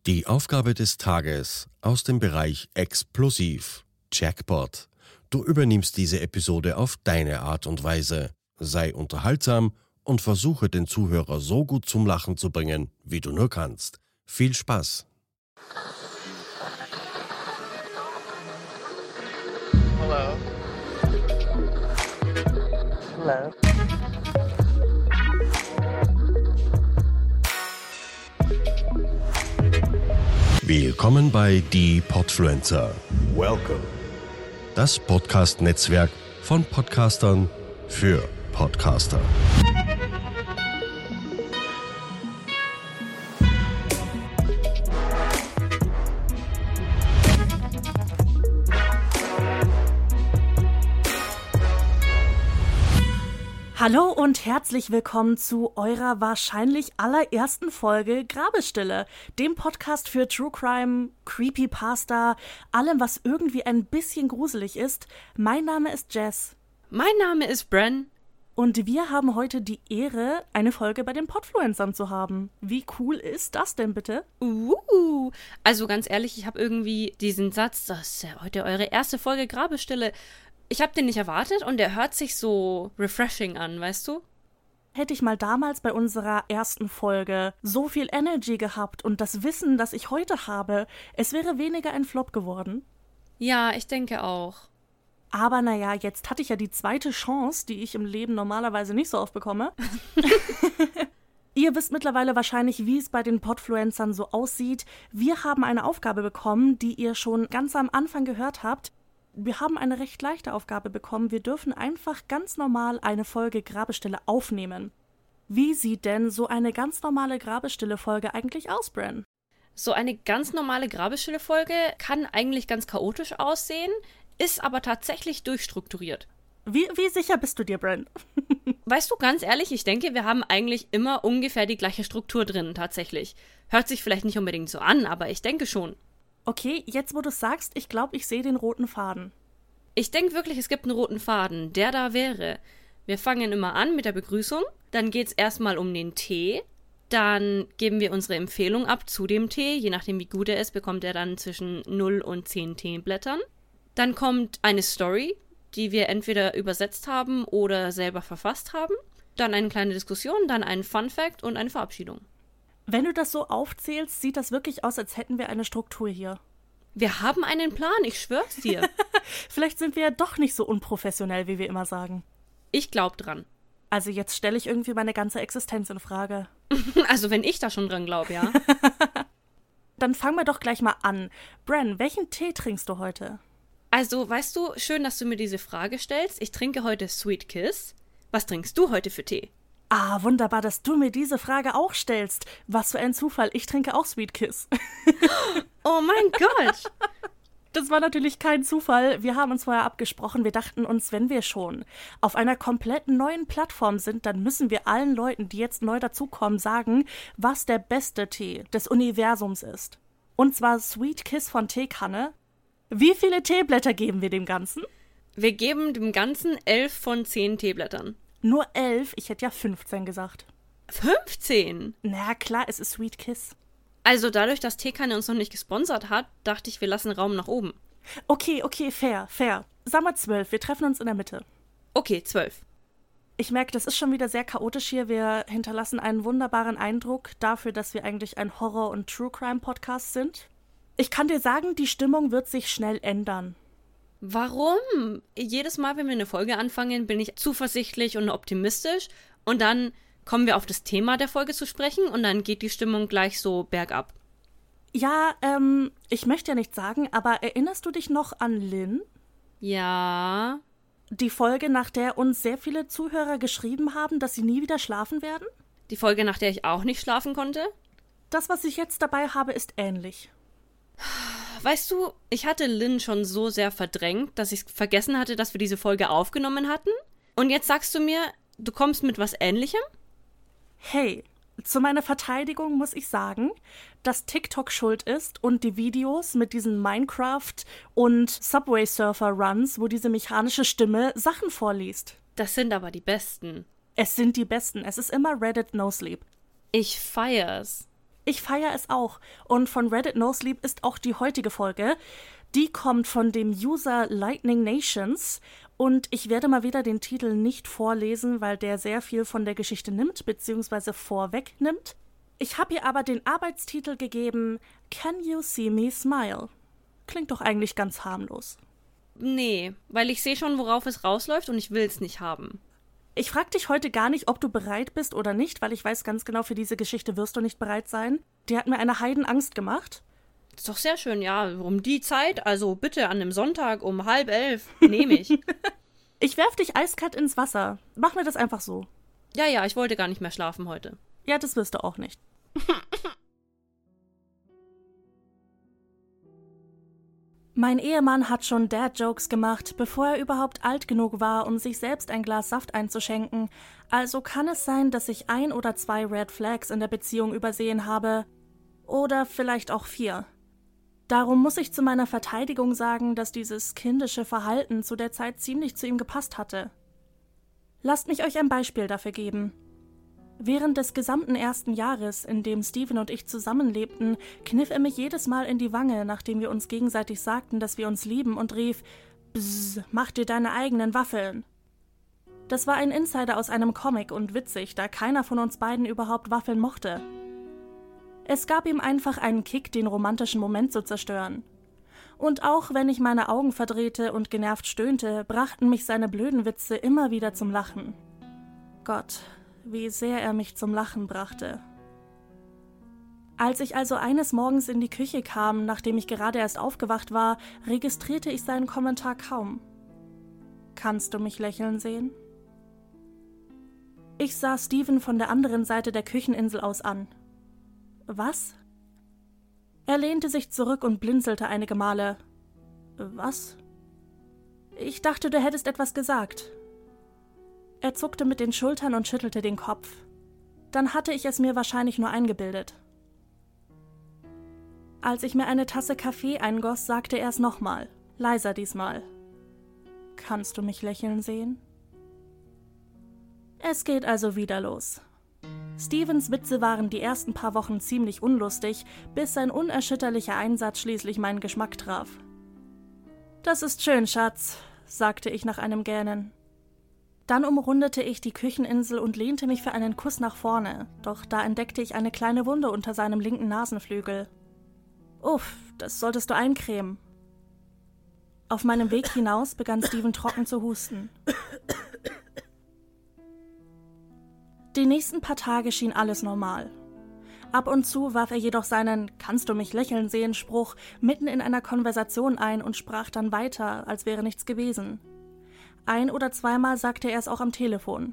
Die Aufgabe des Tages aus dem Bereich Explosiv, Jackpot. Du übernimmst diese Episode auf deine Art und Weise. Sei unterhaltsam und versuche den Zuhörer so gut zum Lachen zu bringen, wie du nur kannst. Viel Spaß! Hello. Hello. Willkommen bei Die Podfluencer. Welcome. Das Podcast-Netzwerk von Podcastern für Podcaster. Hallo und herzlich willkommen zu eurer wahrscheinlich allerersten Folge Grabestille, dem Podcast für True Crime, Creepypasta, allem, was irgendwie ein bisschen gruselig ist. Mein Name ist Jess. Mein Name ist Bren. Und wir haben heute die Ehre, eine Folge bei den Podfluencern zu haben. Wie cool ist das denn bitte? Also ganz ehrlich, ich habe irgendwie diesen Satz, das ist ja heute eure erste Folge Grabestille. Ich habe den nicht erwartet und der hört sich so refreshing an, weißt du? Hätte ich mal damals bei unserer ersten Folge so viel Energy gehabt und das Wissen, das ich heute habe, es wäre weniger ein Flop geworden. Ja, ich denke auch. Aber naja, jetzt hatte ich ja die zweite Chance, die ich im Leben normalerweise nicht so oft bekomme. Ihr wisst mittlerweile wahrscheinlich, wie es bei den Podfluencern so aussieht. Wir haben eine Aufgabe bekommen, die ihr schon ganz am Anfang gehört habt. Wir haben eine recht leichte Aufgabe bekommen. Wir dürfen einfach ganz normal eine Folge Grabestille aufnehmen. Wie sieht denn so eine ganz normale Grabestille-Folge eigentlich aus, Bren? So eine ganz normale Grabestille-Folge kann eigentlich ganz chaotisch aussehen, ist aber tatsächlich durchstrukturiert. Wie sicher bist du dir, Bren? Weißt du, ganz ehrlich, ich denke, wir haben eigentlich immer ungefähr die gleiche Struktur drin, tatsächlich. Hört sich vielleicht nicht unbedingt so an, aber ich denke schon. Okay, jetzt wo du es sagst, ich glaube, ich sehe den roten Faden. Ich denke wirklich, es gibt einen roten Faden, der da wäre. Wir fangen immer an mit der Begrüßung, dann geht's erstmal um den Tee, dann geben wir unsere Empfehlung ab zu dem Tee, je nachdem wie gut er ist, bekommt er dann zwischen 0 und 10 Teeblättern. Dann kommt eine Story, die wir entweder übersetzt haben oder selber verfasst haben, dann eine kleine Diskussion, dann ein Fun Fact und eine Verabschiedung. Wenn du das so aufzählst, sieht das wirklich aus, als hätten wir eine Struktur hier. Wir haben einen Plan, ich schwör's dir. Vielleicht sind wir ja doch nicht so unprofessionell, wie wir immer sagen. Ich glaub dran. Also jetzt stelle ich irgendwie meine ganze Existenz in Frage. Also wenn ich da schon dran glaube, ja. Dann fangen wir doch gleich mal an. Bren, welchen Tee trinkst du heute? Also, weißt du, schön, dass du mir diese Frage stellst. Ich trinke heute Sweet Kiss. Was trinkst du heute für Tee? Ah, wunderbar, dass du mir diese Frage auch stellst. Was für ein Zufall, ich trinke auch Sweet Kiss. Oh mein Gott! Das war natürlich kein Zufall. Wir haben uns vorher abgesprochen. Wir dachten uns, wenn wir schon auf einer komplett neuen Plattform sind, dann müssen wir allen Leuten, die jetzt neu dazukommen, sagen, was der beste Tee des Universums ist. Und zwar Sweet Kiss von Teekanne. Wie viele Teeblätter geben wir dem Ganzen? Wir geben dem Ganzen 11 von 10 Teeblättern. Nur 11? Ich hätte ja 15 gesagt. 15? Na klar, es ist Sweet Kiss. Also dadurch, dass Teekanne uns noch nicht gesponsert hat, dachte ich, wir lassen Raum nach oben. Okay, fair. Sag mal 12, wir treffen uns in der Mitte. Okay, 12. Ich merke, das ist schon wieder sehr chaotisch hier. Wir hinterlassen einen wunderbaren Eindruck dafür, dass wir eigentlich ein Horror- und True-Crime-Podcast sind. Ich kann dir sagen, die Stimmung wird sich schnell ändern. Warum? Jedes Mal, wenn wir eine Folge anfangen, bin ich zuversichtlich und optimistisch und dann kommen wir auf das Thema der Folge zu sprechen und dann geht die Stimmung gleich so bergab. Ja, ich möchte ja nichts sagen, aber erinnerst du dich noch an Lynn? Ja. Die Folge, nach der uns sehr viele Zuhörer geschrieben haben, dass sie nie wieder schlafen werden? Die Folge, nach der ich auch nicht schlafen konnte? Das, was ich jetzt dabei habe, ist ähnlich. Weißt du, ich hatte Lynn schon so sehr verdrängt, dass ich vergessen hatte, dass wir diese Folge aufgenommen hatten. Und jetzt sagst du mir, du kommst mit was Ähnlichem? Hey, zu meiner Verteidigung muss ich sagen, dass TikTok schuld ist und die Videos mit diesen Minecraft- und Subway-Surfer-Runs, wo diese mechanische Stimme Sachen vorliest. Das sind aber die besten. Es sind die besten. Es ist immer Reddit No Sleep. Ich feier's. Ich feiere es auch. Und von Reddit No Sleep ist auch die heutige Folge. Die kommt von dem User Lightning Nations. Und ich werde mal wieder den Titel nicht vorlesen, weil der sehr viel von der Geschichte nimmt, beziehungsweise vorwegnimmt. Ich habe ihr aber den Arbeitstitel gegeben, Can You See Me Smile? Klingt doch eigentlich ganz harmlos. Nee, weil ich sehe schon, worauf es rausläuft und ich will es nicht haben. Ich frage dich heute gar nicht, ob du bereit bist oder nicht, weil ich weiß ganz genau, für diese Geschichte wirst du nicht bereit sein. Die hat mir eine Heidenangst gemacht. Ist doch sehr schön, ja. Um die Zeit, also bitte an einem Sonntag um 10:30, nehme ich. Ich werf dich eiskalt ins Wasser. Mach mir das einfach so. Ja, ich wollte gar nicht mehr schlafen heute. Ja, das wirst du auch nicht. Mein Ehemann hat schon Dad-Jokes gemacht, bevor er überhaupt alt genug war, um sich selbst ein Glas Saft einzuschenken. Also kann es sein, dass ich 1 oder 2 Red Flags in der Beziehung übersehen habe. Oder vielleicht auch 4. Darum muss ich zu meiner Verteidigung sagen, dass dieses kindische Verhalten zu der Zeit ziemlich zu ihm gepasst hatte. Lasst mich euch ein Beispiel dafür geben. Während des gesamten ersten Jahres, in dem Steven und ich zusammenlebten, kniff er mich jedes Mal in die Wange, nachdem wir uns gegenseitig sagten, dass wir uns lieben, und rief: Bzzz, mach dir deine eigenen Waffeln. Das war ein Insider aus einem Comic und witzig, da keiner von uns beiden überhaupt Waffeln mochte. Es gab ihm einfach einen Kick, den romantischen Moment zu zerstören. Und auch wenn ich meine Augen verdrehte und genervt stöhnte, brachten mich seine blöden Witze immer wieder zum Lachen. Gott, wie sehr er mich zum Lachen brachte. Als ich also eines Morgens in die Küche kam, nachdem ich gerade erst aufgewacht war, registrierte ich seinen Kommentar kaum. Kannst du mich lächeln sehen? Ich sah Steven von der anderen Seite der Kücheninsel aus an. Was? Er lehnte sich zurück und blinzelte einige Male. Was? Ich dachte, du hättest etwas gesagt. Er zuckte mit den Schultern und schüttelte den Kopf. Dann hatte ich es mir wahrscheinlich nur eingebildet. Als ich mir eine Tasse Kaffee eingoss, sagte er es nochmal, leiser diesmal. Kannst du mich lächeln sehen? Es geht also wieder los. Stevens Witze waren die ersten paar Wochen ziemlich unlustig, bis sein unerschütterlicher Einsatz schließlich meinen Geschmack traf. Das ist schön, Schatz, sagte ich nach einem Gähnen. Dann umrundete ich die Kücheninsel und lehnte mich für einen Kuss nach vorne, doch da entdeckte ich eine kleine Wunde unter seinem linken Nasenflügel. Uff, das solltest du eincremen. Auf meinem Weg hinaus begann Steven trocken zu husten. Die nächsten paar Tage schien alles normal. Ab und zu warf er jedoch seinen "Kannst du mich lächeln sehen" Spruch mitten in einer Konversation ein und sprach dann weiter, als wäre nichts gewesen. 1 oder 2 Mal sagte er es auch am Telefon.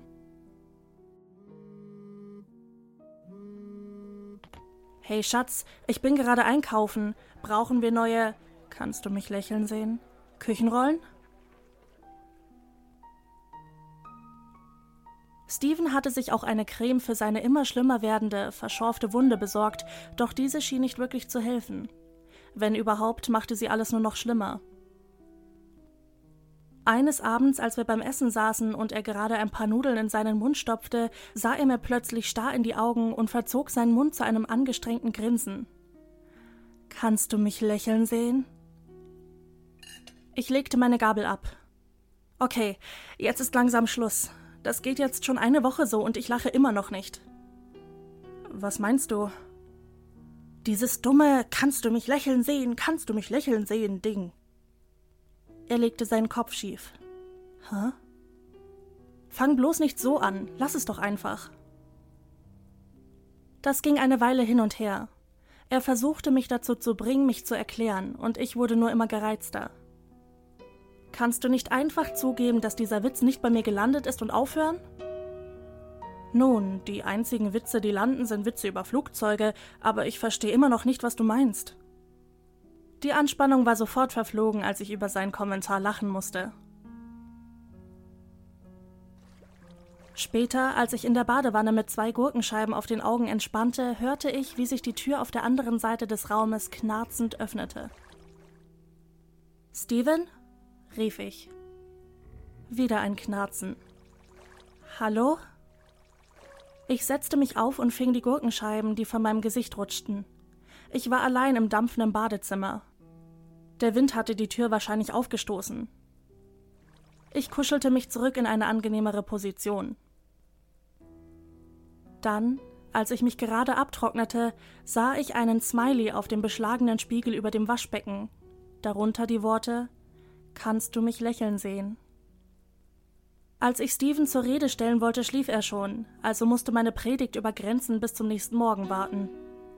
Hey Schatz, ich bin gerade einkaufen. Brauchen wir neue, kannst du mich lächeln sehen, Küchenrollen? Steven hatte sich auch eine Creme für seine immer schlimmer werdende, verschorfte Wunde besorgt, doch diese schien nicht wirklich zu helfen. Wenn überhaupt, machte sie alles nur noch schlimmer. Eines Abends, als wir beim Essen saßen und er gerade ein paar Nudeln in seinen Mund stopfte, sah er mir plötzlich starr in die Augen und verzog seinen Mund zu einem angestrengten Grinsen. Kannst du mich lächeln sehen? Ich legte meine Gabel ab. Okay, jetzt ist langsam Schluss. Das geht jetzt schon eine Woche so und ich lache immer noch nicht. Was meinst du? Dieses dumme "Kannst du mich lächeln sehen, kannst du mich lächeln sehen" Ding. Er legte seinen Kopf schief. Hä? Fang bloß nicht so an, lass es doch einfach. Das ging eine Weile hin und her. Er versuchte mich dazu zu bringen, mich zu erklären, und ich wurde nur immer gereizter. Kannst du nicht einfach zugeben, dass dieser Witz nicht bei mir gelandet ist und aufhören? Nun, die einzigen Witze, die landen, sind Witze über Flugzeuge, aber ich verstehe immer noch nicht, was du meinst. Die Anspannung war sofort verflogen, als ich über seinen Kommentar lachen musste. Später, als ich in der Badewanne mit 2 Gurkenscheiben auf den Augen entspannte, hörte ich, wie sich die Tür auf der anderen Seite des Raumes knarzend öffnete. »Steven?« rief ich. Wieder ein Knarzen. »Hallo?« Ich setzte mich auf und fing die Gurkenscheiben, die von meinem Gesicht rutschten. Ich war allein im dampfenden Badezimmer. Der Wind hatte die Tür wahrscheinlich aufgestoßen. Ich kuschelte mich zurück in eine angenehmere Position. Dann, als ich mich gerade abtrocknete, sah ich einen Smiley auf dem beschlagenen Spiegel über dem Waschbecken. Darunter die Worte: »Kannst du mich lächeln sehen?« Als ich Steven zur Rede stellen wollte, schlief er schon, also musste meine Predigt über Grenzen bis zum nächsten Morgen warten.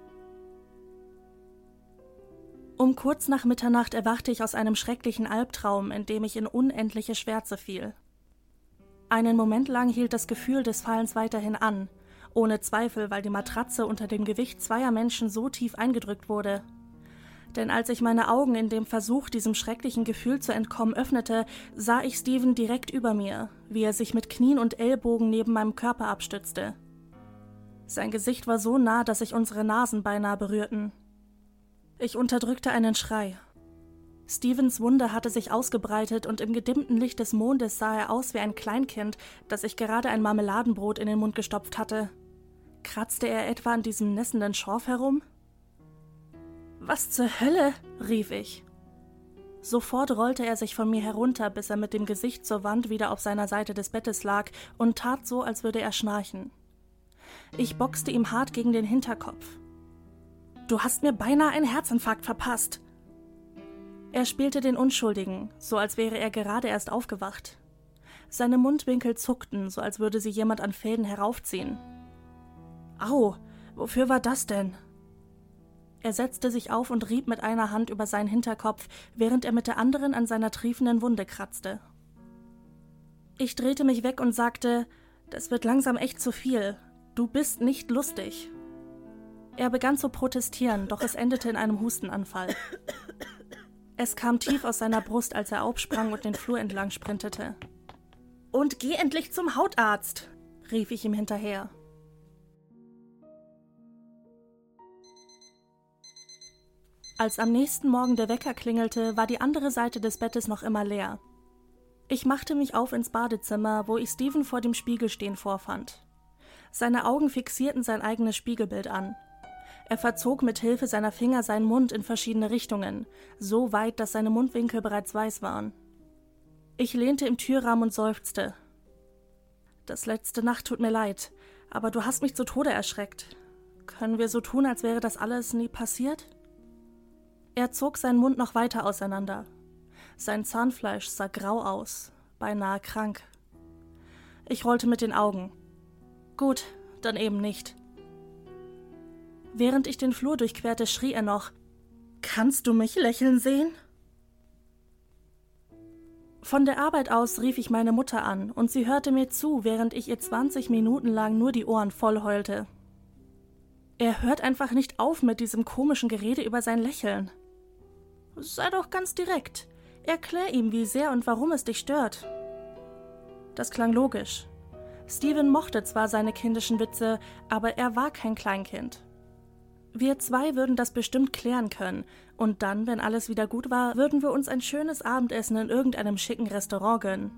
Um kurz nach Mitternacht erwachte ich aus einem schrecklichen Albtraum, in dem ich in unendliche Schwärze fiel. Einen Moment lang hielt das Gefühl des Fallens weiterhin an, ohne Zweifel, weil die Matratze unter dem Gewicht zweier Menschen so tief eingedrückt wurde. Denn als ich meine Augen in dem Versuch, diesem schrecklichen Gefühl zu entkommen, öffnete, sah ich Steven direkt über mir, wie er sich mit Knien und Ellbogen neben meinem Körper abstützte. Sein Gesicht war so nah, dass sich unsere Nasen beinahe berührten. Ich unterdrückte einen Schrei. Stevens Wunde hatte sich ausgebreitet und im gedimmten Licht des Mondes sah er aus wie ein Kleinkind, das sich gerade ein Marmeladenbrot in den Mund gestopft hatte. Kratzte er etwa an diesem nässenden Schorf herum? »Was zur Hölle?« rief ich. Sofort rollte er sich von mir herunter, bis er mit dem Gesicht zur Wand wieder auf seiner Seite des Bettes lag und tat so, als würde er schnarchen. Ich boxte ihm hart gegen den Hinterkopf. »Du hast mir beinahe einen Herzinfarkt verpasst!« Er spielte den Unschuldigen, so als wäre er gerade erst aufgewacht. Seine Mundwinkel zuckten, so als würde sie jemand an Fäden heraufziehen. »Au, wofür war das denn?« Er setzte sich auf und rieb mit einer Hand über seinen Hinterkopf, während er mit der anderen an seiner triefenden Wunde kratzte. Ich drehte mich weg und sagte: »Das wird langsam echt zu viel. Du bist nicht lustig.« Er begann zu protestieren, doch es endete in einem Hustenanfall. Es kam tief aus seiner Brust, als er aufsprang und den Flur entlang sprintete. »Und geh endlich zum Hautarzt«, rief ich ihm hinterher. Als am nächsten Morgen der Wecker klingelte, war die andere Seite des Bettes noch immer leer. Ich machte mich auf ins Badezimmer, wo ich Steven vor dem Spiegel stehen vorfand. Seine Augen fixierten sein eigenes Spiegelbild an. Er verzog mit Hilfe seiner Finger seinen Mund in verschiedene Richtungen, so weit, dass seine Mundwinkel bereits weiß waren. Ich lehnte im Türrahmen und seufzte. »Das letzte Nacht tut mir leid, aber du hast mich zu Tode erschreckt. Können wir so tun, als wäre das alles nie passiert?« Er zog seinen Mund noch weiter auseinander. Sein Zahnfleisch sah grau aus, beinahe krank. Ich rollte mit den Augen. Gut, dann eben nicht. Während ich den Flur durchquerte, schrie er noch: »Kannst du mich lächeln sehen?« Von der Arbeit aus rief ich meine Mutter an und sie hörte mir zu, während ich ihr 20 Minuten lang nur die Ohren voll heulte. Er hört einfach nicht auf mit diesem komischen Gerede über sein Lächeln. Sei doch ganz direkt. Erklär ihm, wie sehr und warum es dich stört. Das klang logisch. Steven mochte zwar seine kindischen Witze, aber er war kein Kleinkind. Wir zwei würden das bestimmt klären können, und dann, wenn alles wieder gut war, würden wir uns ein schönes Abendessen in irgendeinem schicken Restaurant gönnen.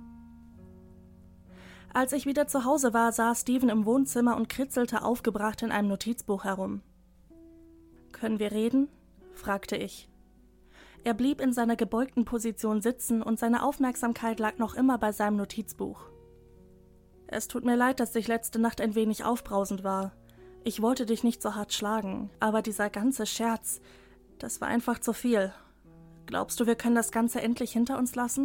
Als ich wieder zu Hause war, saß Steven im Wohnzimmer und kritzelte aufgebracht in einem Notizbuch herum. »Können wir reden?« fragte ich. Er blieb in seiner gebeugten Position sitzen und seine Aufmerksamkeit lag noch immer bei seinem Notizbuch. »Es tut mir leid, dass ich letzte Nacht ein wenig aufbrausend war. Ich wollte dich nicht so hart schlagen, aber dieser ganze Scherz, das war einfach zu viel. Glaubst du, wir können das Ganze endlich hinter uns lassen?«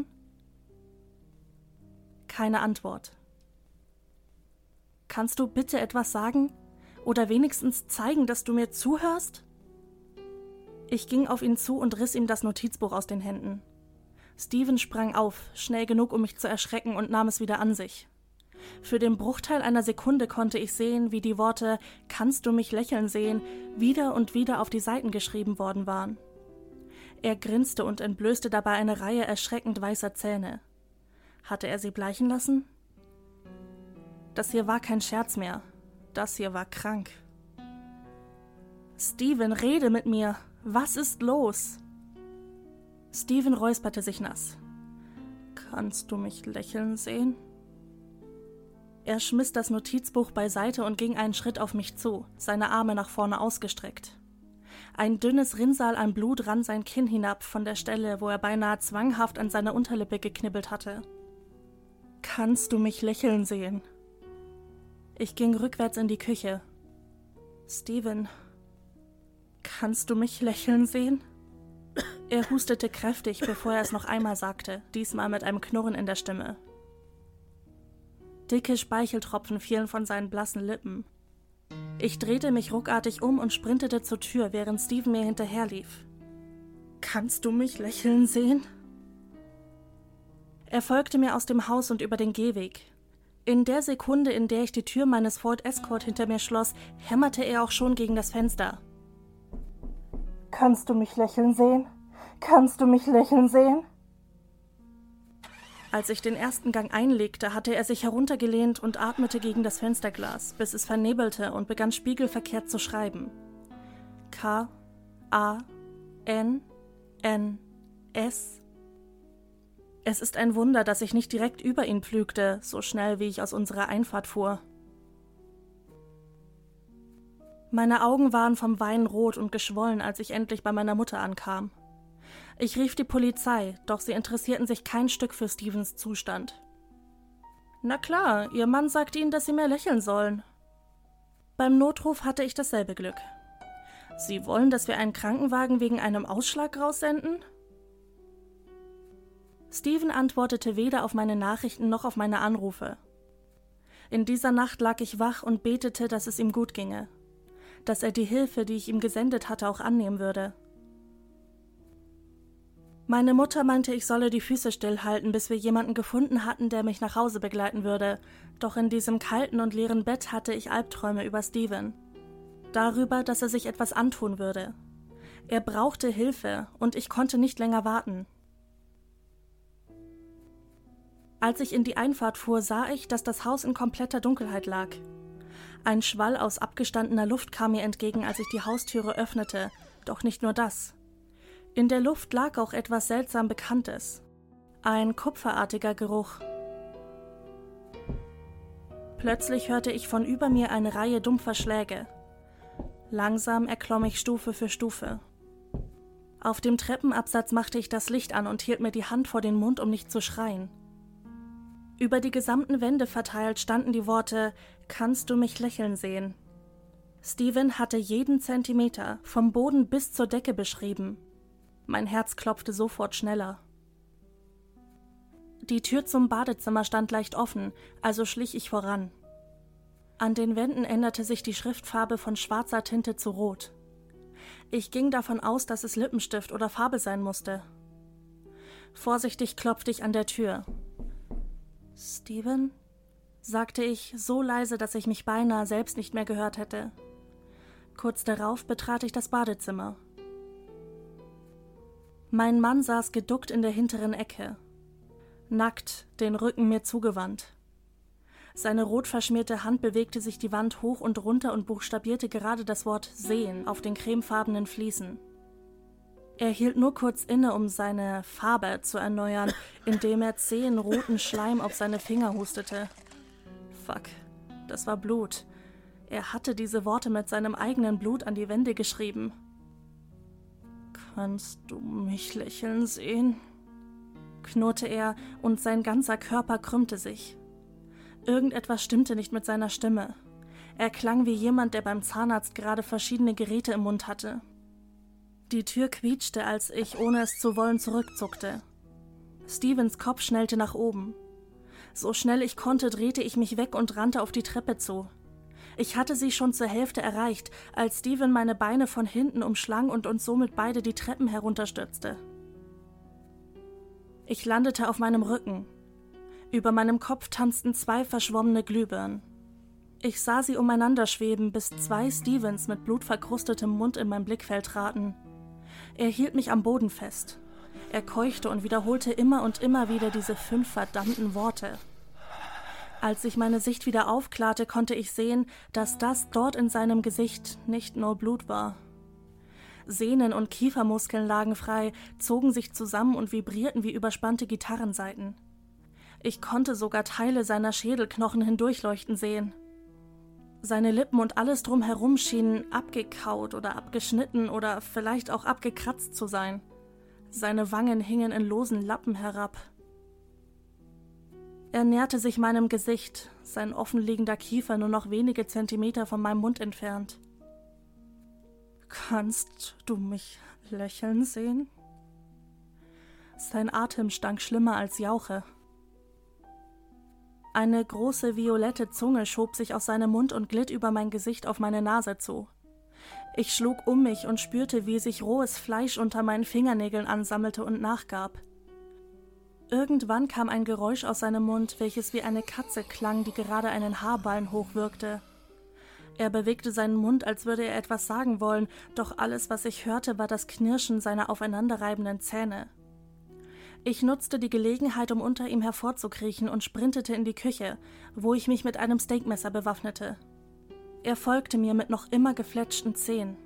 Keine Antwort. »Kannst du bitte etwas sagen? Oder wenigstens zeigen, dass du mir zuhörst?« Ich ging auf ihn zu und riss ihm das Notizbuch aus den Händen. Steven sprang auf, schnell genug, um mich zu erschrecken, und nahm es wieder an sich. Für den Bruchteil einer Sekunde konnte ich sehen, wie die Worte »Kannst du mich lächeln sehen« wieder und wieder auf die Seiten geschrieben worden waren. Er grinste und entblößte dabei eine Reihe erschreckend weißer Zähne. Hatte er sie bleichen lassen? Das hier war kein Scherz mehr. Das hier war krank. »Steven, rede mit mir! Was ist los?« Steven räusperte sich nass. »Kannst du mich lächeln sehen?« Er schmiss das Notizbuch beiseite und ging einen Schritt auf mich zu, seine Arme nach vorne ausgestreckt. Ein dünnes Rinnsal an Blut rann sein Kinn hinab von der Stelle, wo er beinahe zwanghaft an seiner Unterlippe geknibbelt hatte. »Kannst du mich lächeln sehen?« Ich ging rückwärts in die Küche. »Steven, kannst du mich lächeln sehen?« Er hustete kräftig, bevor er es noch einmal sagte, diesmal mit einem Knurren in der Stimme. Dicke Speicheltropfen fielen von seinen blassen Lippen. Ich drehte mich ruckartig um und sprintete zur Tür, während Steven mir hinterherlief. »Kannst du mich lächeln sehen?« Er folgte mir aus dem Haus und über den Gehweg. In der Sekunde, in der ich die Tür meines Ford Escort hinter mir schloss, hämmerte er auch schon gegen das Fenster. »Kannst du mich lächeln sehen? Kannst du mich lächeln sehen?« Als ich den ersten Gang einlegte, hatte er sich heruntergelehnt und atmete gegen das Fensterglas, bis es vernebelte und begann spiegelverkehrt zu schreiben. K-A-N-N-S. Es ist ein Wunder, dass ich nicht direkt über ihn pflügte, so schnell wie ich aus unserer Einfahrt fuhr. Meine Augen waren vom Weinen rot und geschwollen, als ich endlich bei meiner Mutter ankam. Ich rief die Polizei, doch sie interessierten sich kein Stück für Stevens Zustand. Na klar, ihr Mann sagte ihnen, dass sie mehr lächeln sollen. Beim Notruf hatte ich dasselbe Glück. Sie wollen, dass wir einen Krankenwagen wegen einem Ausschlag raussenden? Steven antwortete weder auf meine Nachrichten noch auf meine Anrufe. In dieser Nacht lag ich wach und betete, dass es ihm gut ginge, dass er die Hilfe, die ich ihm gesendet hatte, auch annehmen würde. Meine Mutter meinte, ich solle die Füße stillhalten, bis wir jemanden gefunden hatten, der mich nach Hause begleiten würde, doch in diesem kalten und leeren Bett hatte ich Albträume über Steven. Darüber, dass er sich etwas antun würde. Er brauchte Hilfe und ich konnte nicht länger warten. Als ich in die Einfahrt fuhr, sah ich, dass das Haus in kompletter Dunkelheit lag. Ein Schwall aus abgestandener Luft kam mir entgegen, als ich die Haustüre öffnete, doch nicht nur das. In der Luft lag auch etwas seltsam Bekanntes. Ein kupferartiger Geruch. Plötzlich hörte ich von über mir eine Reihe dumpfer Schläge. Langsam erklomm ich Stufe für Stufe. Auf dem Treppenabsatz machte ich das Licht an und hielt mir die Hand vor den Mund, um nicht zu schreien. Über die gesamten Wände verteilt standen die Worte »Kannst du mich lächeln sehen?« Steven hatte jeden Zentimeter, vom Boden bis zur Decke beschrieben. Mein Herz klopfte sofort schneller. Die Tür zum Badezimmer stand leicht offen, also schlich ich voran. An den Wänden änderte sich die Schriftfarbe von schwarzer Tinte zu rot. Ich ging davon aus, dass es Lippenstift oder Farbe sein musste. Vorsichtig klopfte ich an der Tür. »Steven?« sagte ich, so leise, dass ich mich beinahe selbst nicht mehr gehört hätte. Kurz darauf betrat ich das Badezimmer. Mein Mann saß geduckt in der hinteren Ecke. Nackt, den Rücken mir zugewandt. Seine rot verschmierte Hand bewegte sich die Wand hoch und runter und buchstabierte gerade das Wort »Sehen« auf den cremefarbenen Fliesen. Er hielt nur kurz inne, um seine Farbe zu erneuern, indem er zähen roten Schleim auf seine Finger hustete. Fuck, das war Blut. Er hatte diese Worte mit seinem eigenen Blut an die Wände geschrieben. »Kannst du mich lächeln sehen?« knurrte er und sein ganzer Körper krümmte sich. Irgendetwas stimmte nicht mit seiner Stimme. Er klang wie jemand, der beim Zahnarzt gerade verschiedene Geräte im Mund hatte. Die Tür quietschte, als ich, ohne es zu wollen, zurückzuckte. Stevens Kopf schnellte nach oben. So schnell ich konnte, drehte ich mich weg und rannte auf die Treppe zu. Ich hatte sie schon zur Hälfte erreicht, als Steven meine Beine von hinten umschlang und uns somit beide die Treppen herunterstürzte. Ich landete auf meinem Rücken. Über meinem Kopf tanzten 2 verschwommene Glühbirnen. Ich sah sie umeinander schweben, bis 2 Stevens mit blutverkrustetem Mund in mein Blickfeld traten. Er hielt mich am Boden fest. Er keuchte und wiederholte immer und immer wieder diese 5 verdammten Worte. Als sich meine Sicht wieder aufklarte, konnte ich sehen, dass das dort in seinem Gesicht nicht nur Blut war. Sehnen und Kiefermuskeln lagen frei, zogen sich zusammen und vibrierten wie überspannte Gitarrensaiten. Ich konnte sogar Teile seiner Schädelknochen hindurchleuchten sehen. Seine Lippen und alles drumherum schienen abgekaut oder abgeschnitten oder vielleicht auch abgekratzt zu sein. Seine Wangen hingen in losen Lappen herab. Er näherte sich meinem Gesicht, sein offenliegender Kiefer nur noch wenige Zentimeter von meinem Mund entfernt. »Kannst du mich lächeln sehen?« Sein Atem stank schlimmer als Jauche. Eine große violette Zunge schob sich aus seinem Mund und glitt über mein Gesicht auf meine Nase zu. Ich schlug um mich und spürte, wie sich rohes Fleisch unter meinen Fingernägeln ansammelte und nachgab. Irgendwann kam ein Geräusch aus seinem Mund, welches wie eine Katze klang, die gerade einen Haarballen hochwürgte. Er bewegte seinen Mund, als würde er etwas sagen wollen, doch alles, was ich hörte, war das Knirschen seiner aufeinanderreibenden Zähne. Ich nutzte die Gelegenheit, um unter ihm hervorzukriechen und sprintete in die Küche, wo ich mich mit einem Steakmesser bewaffnete. Er folgte mir mit noch immer gefletschten Zähnen.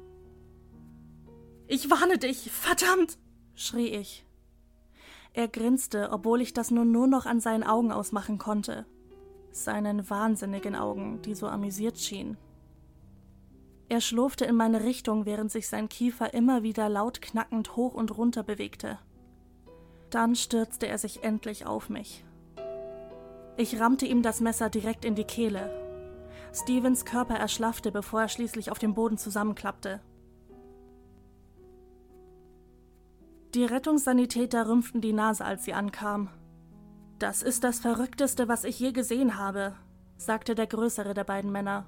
»Ich warne dich, verdammt!« schrie ich. Er grinste, obwohl ich das nur noch an seinen Augen ausmachen konnte. Seinen wahnsinnigen Augen, die so amüsiert schienen. Er schlurfte in meine Richtung, während sich sein Kiefer immer wieder laut knackend hoch und runter bewegte. Dann stürzte er sich endlich auf mich. Ich rammte ihm das Messer direkt in die Kehle. Stevens Körper erschlaffte, bevor er schließlich auf dem Boden zusammenklappte. Die Rettungssanitäter rümpften die Nase, als sie ankam. »Das ist das Verrückteste, was ich je gesehen habe«, sagte der größere der beiden Männer.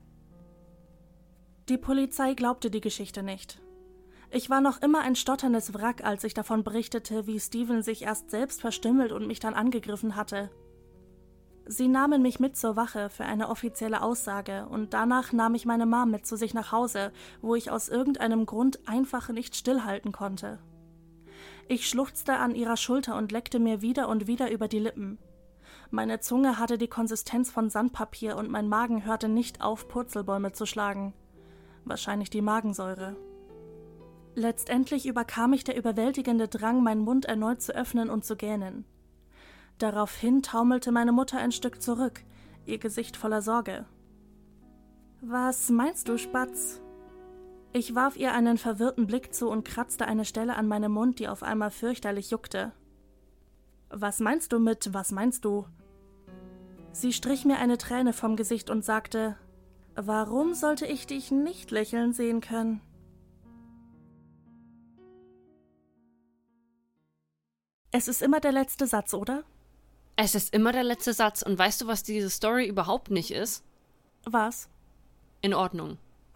Die Polizei glaubte die Geschichte nicht. Ich war noch immer ein stotterndes Wrack, als ich davon berichtete, wie Steven sich erst selbst verstümmelt und mich dann angegriffen hatte. Sie nahmen mich mit zur Wache für eine offizielle Aussage und danach nahm ich meine Mom mit zu sich nach Hause, wo ich aus irgendeinem Grund einfach nicht stillhalten konnte. Ich schluchzte an ihrer Schulter und leckte mir wieder und wieder über die Lippen. Meine Zunge hatte die Konsistenz von Sandpapier und mein Magen hörte nicht auf, Purzelbäume zu schlagen. Wahrscheinlich die Magensäure. Letztendlich überkam mich der überwältigende Drang, meinen Mund erneut zu öffnen und zu gähnen. Daraufhin taumelte meine Mutter ein Stück zurück, ihr Gesicht voller Sorge. »Was meinst du, Spatz?« Ich warf ihr einen verwirrten Blick zu und kratzte eine Stelle an meinem Mund, die auf einmal fürchterlich juckte. »Was meinst du mit, was meinst du?« Sie strich mir eine Träne vom Gesicht und sagte, »Warum sollte ich dich nicht lächeln sehen können?« Es ist immer der letzte Satz, oder? Es ist immer der letzte Satz. Und weißt du, was diese Story überhaupt nicht ist? Was? In Ordnung.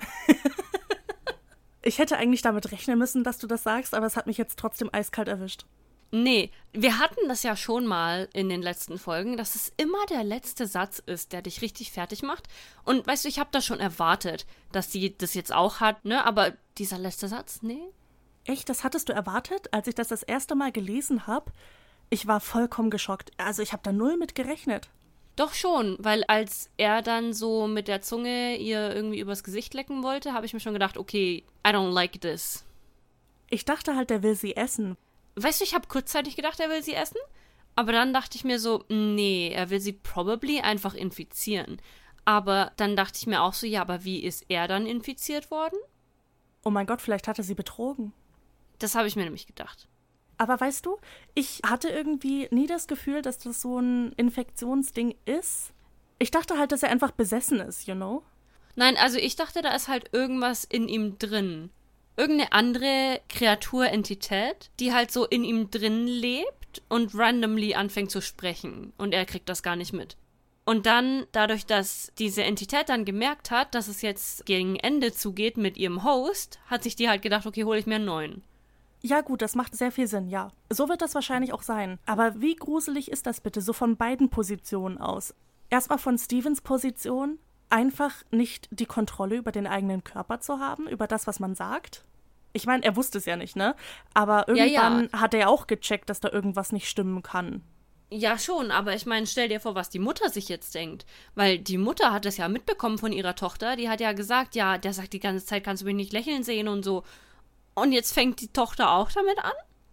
Ich hätte eigentlich damit rechnen müssen, dass du das sagst, aber es hat mich jetzt trotzdem eiskalt erwischt. Nee, wir hatten das ja schon mal in den letzten Folgen, dass es immer der letzte Satz ist, der dich richtig fertig macht. Und weißt du, ich habe das schon erwartet, dass sie das jetzt auch hat, ne? Aber dieser letzte Satz, nee. Echt, das hattest du erwartet, als ich das erste Mal gelesen habe? Ich war vollkommen geschockt. Also ich habe da null mit gerechnet. Doch schon, weil als er dann so mit der Zunge ihr irgendwie übers Gesicht lecken wollte, habe ich mir schon gedacht, okay, I don't like this. Ich dachte halt, der will sie essen. Weißt du, ich habe kurzzeitig gedacht, er will sie essen, aber dann dachte ich mir so, nee, er will sie probably einfach infizieren. Aber dann dachte ich mir auch so, ja, aber wie ist er dann infiziert worden? Oh mein Gott, vielleicht hat er sie betrogen. Das habe ich mir nämlich gedacht. Aber weißt du, ich hatte irgendwie nie das Gefühl, dass das so ein Infektionsding ist. Ich dachte halt, dass er einfach besessen ist, you know? Nein, also ich dachte, da ist halt irgendwas in ihm drin. Irgendeine andere Kreatur, Entität, die halt so in ihm drin lebt und randomly anfängt zu sprechen. Und er kriegt das gar nicht mit. Und dann, dadurch, dass diese Entität dann gemerkt hat, dass es jetzt gegen Ende zugeht mit ihrem Host, hat sich die halt gedacht, okay, hole ich mir einen neuen. Ja gut, das macht sehr viel Sinn, ja. So wird das wahrscheinlich auch sein. Aber wie gruselig ist das bitte, so von beiden Positionen aus? Erstmal von Stevens Position, einfach nicht die Kontrolle über den eigenen Körper zu haben, über das, was man sagt. Ich meine, er wusste es ja nicht, ne? Aber irgendwann hat er ja auch gecheckt, dass da irgendwas nicht stimmen kann. Ja, schon, aber ich meine, stell dir vor, was die Mutter sich jetzt denkt. Weil die Mutter hat es ja mitbekommen von ihrer Tochter. Die hat ja gesagt, ja, der sagt die ganze Zeit, kannst du mich nicht lächeln sehen und so. Und jetzt fängt die Tochter auch damit an?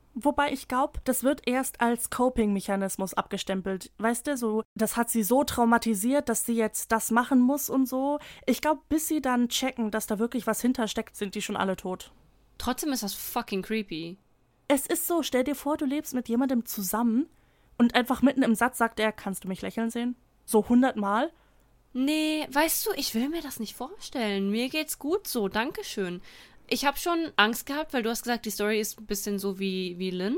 Wobei ich glaube, das wird erst als Coping-Mechanismus abgestempelt. Weißt du, so, das hat sie so traumatisiert, dass sie jetzt das machen muss und so. Ich glaube, bis sie dann checken, dass da wirklich was hintersteckt, sind die schon alle tot. Trotzdem ist das fucking creepy. Es ist so, stell dir vor, du lebst mit jemandem zusammen und einfach mitten im Satz sagt er, kannst du mich lächeln sehen? So 100 Mal? Nee, weißt du, ich will mir das nicht vorstellen. Mir geht's gut so, dankeschön. Ich habe schon Angst gehabt, weil du hast gesagt, die Story ist ein bisschen so wie Lynn.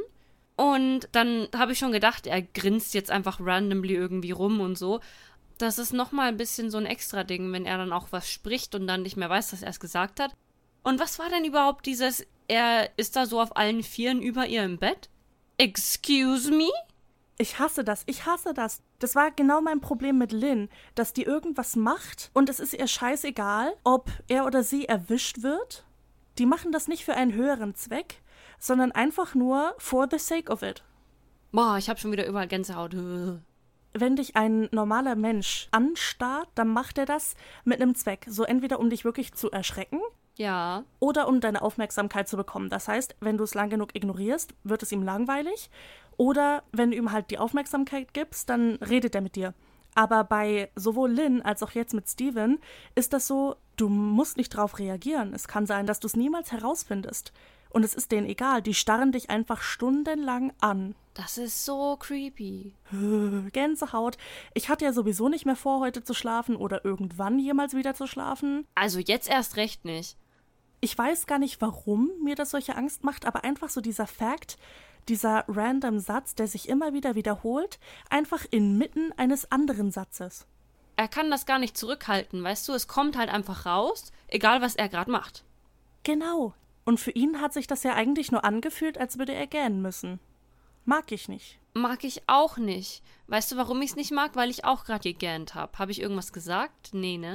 Und dann habe ich schon gedacht, er grinst jetzt einfach randomly irgendwie rum und so. Das ist nochmal ein bisschen so ein extra Ding, wenn er dann auch was spricht und dann nicht mehr weiß, dass er es gesagt hat. Und was war denn überhaupt dieses, er ist da so auf allen Vieren über ihr im Bett? Excuse me? Ich hasse das. Das war genau mein Problem mit Lynn, dass die irgendwas macht und es ist ihr scheißegal, ob er oder sie erwischt wird. Die machen das nicht für einen höheren Zweck, sondern einfach nur for the sake of it. Boah, ich habe schon wieder überall Gänsehaut. Wenn dich ein normaler Mensch anstarrt, dann macht er das mit einem Zweck. So entweder um dich wirklich zu erschrecken, Ja. oder um deine Aufmerksamkeit zu bekommen. Das heißt, wenn du es lang genug ignorierst, wird es ihm langweilig. Oder wenn du ihm halt die Aufmerksamkeit gibst, dann redet er mit dir. Aber bei sowohl Lynn als auch jetzt mit Steven ist das so, du musst nicht drauf reagieren. Es kann sein, dass du es niemals herausfindest. Und es ist denen egal, die starren dich einfach stundenlang an. Das ist so creepy. Gänsehaut. Ich hatte ja sowieso nicht mehr vor, heute zu schlafen oder irgendwann jemals wieder zu schlafen. Also jetzt erst recht nicht. Ich weiß gar nicht, warum mir das solche Angst macht, aber einfach so dieser Fakt, dieser random Satz, der sich immer wieder wiederholt, einfach inmitten eines anderen Satzes. Er kann das gar nicht zurückhalten, weißt du? Es kommt halt einfach raus, egal was er gerade macht. Genau. Und für ihn hat sich das ja eigentlich nur angefühlt, als würde er gähnen müssen. Mag ich nicht. Mag ich auch nicht. Weißt du, warum ich es nicht mag? Weil ich auch gerade gegähnt habe. Habe ich irgendwas gesagt? Nee, ne?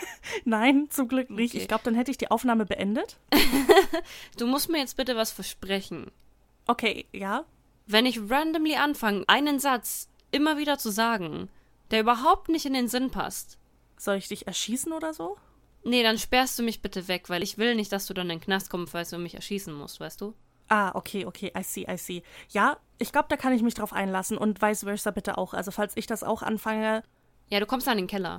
Nein, zum Glück nicht. Okay. Ich glaube, dann hätte ich die Aufnahme beendet. Du musst mir jetzt bitte was versprechen. Okay, ja. Wenn ich randomly anfange, einen Satz immer wieder zu sagen, der überhaupt nicht in den Sinn passt. Soll ich dich erschießen oder so? Nee, dann sperrst du mich bitte weg, weil ich will nicht, dass du dann in den Knast kommst, weil du mich erschießen musst, weißt du? Ah, okay, I see. Ja, ich glaube, da kann ich mich drauf einlassen und vice versa bitte auch. Also falls ich das auch anfange. Ja, du kommst dann in den Keller.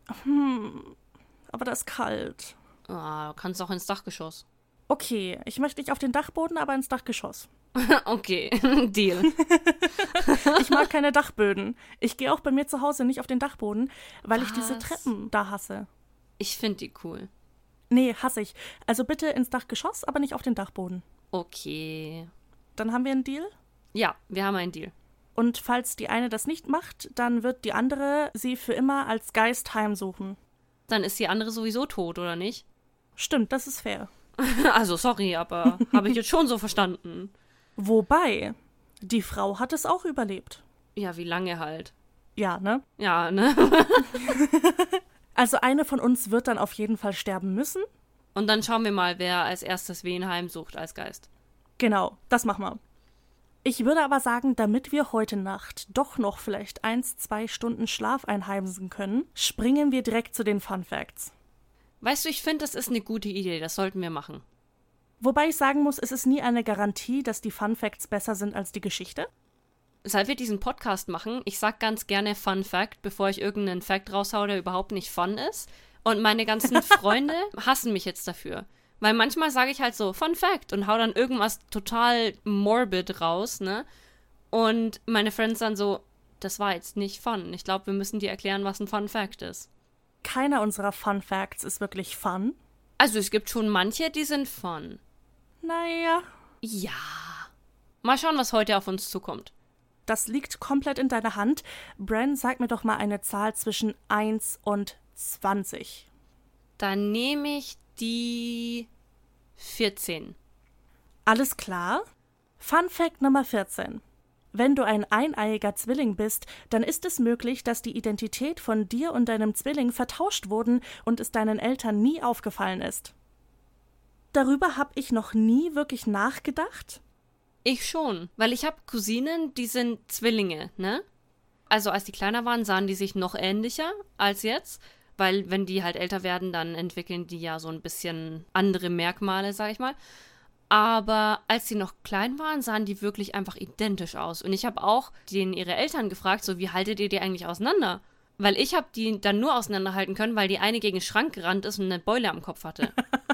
Aber das ist kalt. Ah, du kannst auch ins Dachgeschoss. Okay, ich möchte nicht auf den Dachboden, aber ins Dachgeschoss. Okay, Deal. Ich mag keine Dachböden. Ich gehe auch bei mir zu Hause nicht auf den Dachboden, weil ich diese Was? Treppen da hasse. Ich finde die cool. Nee, hasse ich. Also bitte ins Dachgeschoss, aber nicht auf den Dachboden. Okay. Dann haben wir einen Deal. Ja, wir haben einen Deal. Und falls die eine das nicht macht, dann wird die andere sie für immer als Geist heimsuchen. Dann ist die andere sowieso tot, oder nicht? Stimmt, das ist fair. Also, sorry, aber habe ich jetzt schon so verstanden. Wobei, die Frau hat es auch überlebt. Ja, wie lange halt? Ja, ne? Ja, ne? Also eine von uns wird dann auf jeden Fall sterben müssen. Und dann schauen wir mal, wer als erstes wen heimsucht als Geist. Genau, das machen wir. Ich würde aber sagen, damit wir heute Nacht doch noch vielleicht 1-2 Stunden Schlaf einheimsen können, springen wir direkt zu den Fun Facts. Weißt du, ich finde, das ist eine gute Idee, das sollten wir machen. Wobei ich sagen muss, es ist nie eine Garantie, dass die Fun Facts besser sind als die Geschichte. Seit wir diesen Podcast machen, ich sag ganz gerne Fun Fact, bevor ich irgendeinen Fact raushau, der überhaupt nicht fun ist. Und meine ganzen Freunde hassen mich jetzt dafür. Weil manchmal sage ich halt so, Fun Fact, und hau dann irgendwas total morbid raus, ne? Und meine Friends dann so, das war jetzt nicht fun. Ich glaube, wir müssen dir erklären, was ein Fun Fact ist. Keiner unserer Fun Facts ist wirklich fun. Also es gibt schon manche, die sind fun. Naja, Ja. Mal schauen, was heute auf uns zukommt. das liegt komplett in deiner Hand. Bren, sag mir doch mal eine Zahl zwischen 1 und 20. Dann nehme ich die 14. Alles klar? Fun Fact Nummer 14. Wenn du ein eineiiger Zwilling bist, dann ist es möglich, dass die Identität von dir und deinem Zwilling vertauscht wurden und es deinen Eltern nie aufgefallen ist. Darüber habe ich noch nie wirklich nachgedacht. Ich schon, weil ich habe Cousinen, die sind Zwillinge, ne? Also als die kleiner waren, sahen die sich noch ähnlicher als jetzt, weil wenn die halt älter werden, dann entwickeln die ja so ein bisschen andere Merkmale, sag ich mal. Aber als sie noch klein waren, sahen die wirklich einfach identisch aus. Und ich habe auch ihre Eltern gefragt, so, wie haltet ihr die eigentlich auseinander? Weil ich habe die dann nur auseinanderhalten können, weil die eine gegen den Schrank gerannt ist und eine Beule am Kopf hatte.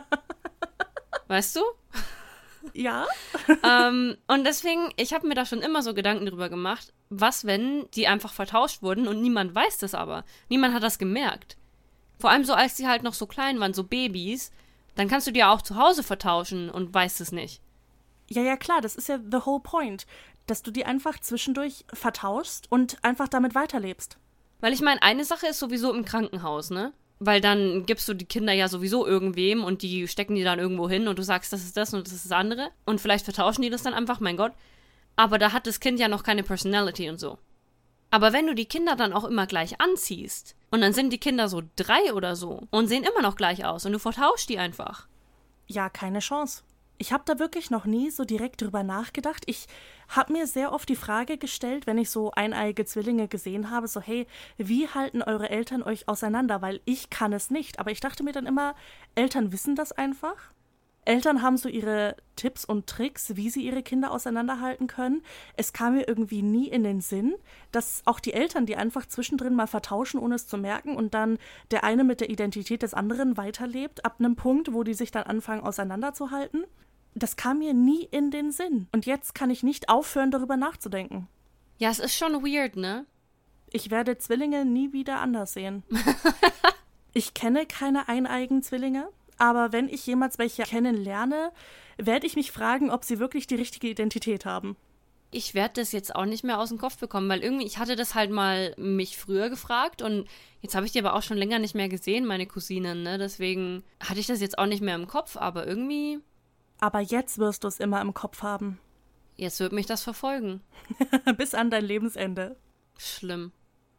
Weißt du? Ja. Und deswegen, ich habe mir da schon immer so Gedanken drüber gemacht, was, wenn die einfach vertauscht wurden und niemand weiß das aber. Niemand hat das gemerkt. Vor allem so, als die halt noch so klein waren, so Babys, dann kannst du die ja auch zu Hause vertauschen und weißt es nicht. Ja, klar, das ist ja the whole point, dass du die einfach zwischendurch vertauschst und einfach damit weiterlebst. Weil ich meine, eine Sache ist sowieso im Krankenhaus, ne? Weil dann gibst du die Kinder ja sowieso irgendwem und die stecken die dann irgendwo hin und du sagst, das ist das und das ist das andere. Und vielleicht vertauschen die das dann einfach, mein Gott. Aber da hat das Kind ja noch keine Personality und so. Aber wenn du die Kinder dann auch immer gleich anziehst und dann sind die Kinder so 3 oder so und sehen immer noch gleich aus und du vertauschst die einfach. Ja, keine Chance. Ich habe da wirklich noch nie so direkt drüber nachgedacht. Ich habe mir sehr oft die Frage gestellt, wenn ich so eineige Zwillinge gesehen habe, so hey, wie halten eure Eltern euch auseinander? Weil ich kann es nicht. Aber ich dachte mir dann immer, Eltern wissen das einfach. Eltern haben so ihre Tipps und Tricks, wie sie ihre Kinder auseinanderhalten können. Es kam mir irgendwie nie in den Sinn, dass auch die Eltern die einfach zwischendrin mal vertauschen, ohne es zu merken und dann der eine mit der Identität des anderen weiterlebt, ab einem Punkt, wo die sich dann anfangen auseinanderzuhalten. Das kam mir nie in den Sinn. Und jetzt kann ich nicht aufhören, darüber nachzudenken. Ja, es ist schon weird, ne? Ich werde Zwillinge nie wieder anders sehen. Ich kenne keine eineigen Zwillinge, aber wenn ich jemals welche kennenlerne, werde ich mich fragen, ob sie wirklich die richtige Identität haben. Ich werde das jetzt auch nicht mehr aus dem Kopf bekommen, weil irgendwie, ich hatte das halt mal mich früher gefragt und jetzt habe ich die aber auch schon länger nicht mehr gesehen, meine Cousinen, ne? Deswegen hatte ich das jetzt auch nicht mehr im Kopf, aber irgendwie... Aber jetzt wirst du es immer im Kopf haben. Jetzt wird mich das verfolgen. Bis an dein Lebensende. Schlimm.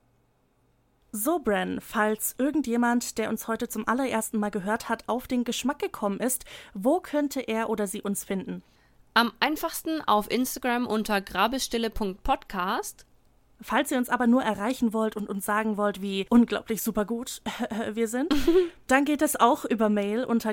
So, Bren, falls irgendjemand, der uns heute zum allerersten Mal gehört hat, auf den Geschmack gekommen ist, wo könnte er oder sie uns finden? Am einfachsten auf Instagram unter grabestille.podcast. Falls ihr uns aber nur erreichen wollt und uns sagen wollt, wie unglaublich super gut wir sind, dann geht es auch über Mail unter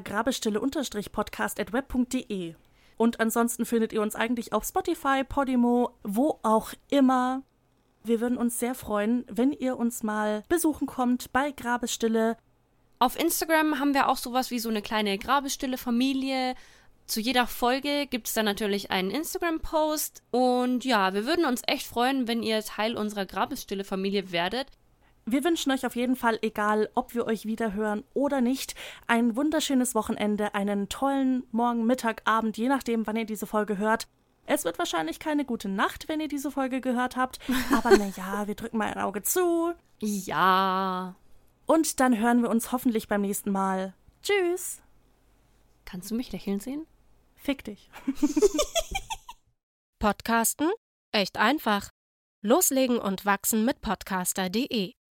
grabestille_podcast@web.de. Und ansonsten findet ihr uns eigentlich auf Spotify, Podimo, wo auch immer. Wir würden uns sehr freuen, wenn ihr uns mal besuchen kommt bei Grabestille. Auf Instagram haben wir auch sowas wie so eine kleine Grabestille-Familie. Zu jeder Folge gibt es dann natürlich einen Instagram-Post. Und ja, wir würden uns echt freuen, wenn ihr Teil unserer Grabestille-Familie werdet. Wir wünschen euch auf jeden Fall, egal ob wir euch wieder hören oder nicht, ein wunderschönes Wochenende, einen tollen Morgen, Mittag, Abend, je nachdem, wann ihr diese Folge hört. Es wird wahrscheinlich keine gute Nacht, wenn ihr diese Folge gehört habt. Aber naja, wir drücken mal ein Auge zu. Ja. Und dann hören wir uns hoffentlich beim nächsten Mal. Tschüss. Kannst du mich lächeln sehen? Fick dich. Podcasten? Echt einfach. Loslegen und wachsen mit podcaster.de